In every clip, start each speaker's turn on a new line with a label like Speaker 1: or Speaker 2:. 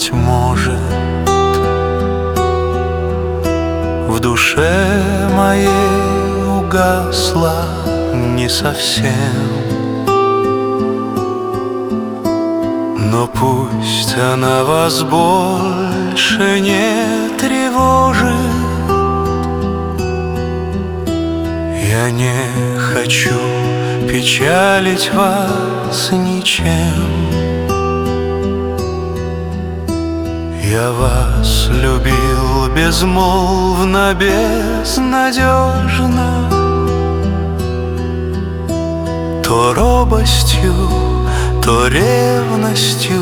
Speaker 1: быть может, в душе моей угасла не совсем. Но пусть она вас больше не тревожит. Я не хочу печалить вас ничем. Я вас любил безмолвно, безнадежно, то робостью, то ревностью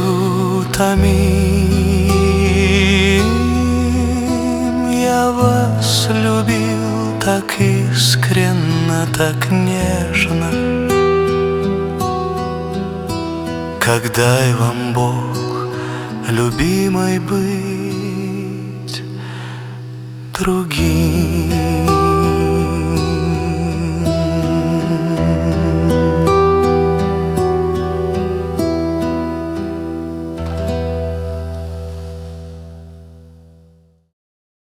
Speaker 1: томим. Я вас любил так искренно, так нежно. Как дай вам Бог, любимой, быть другим.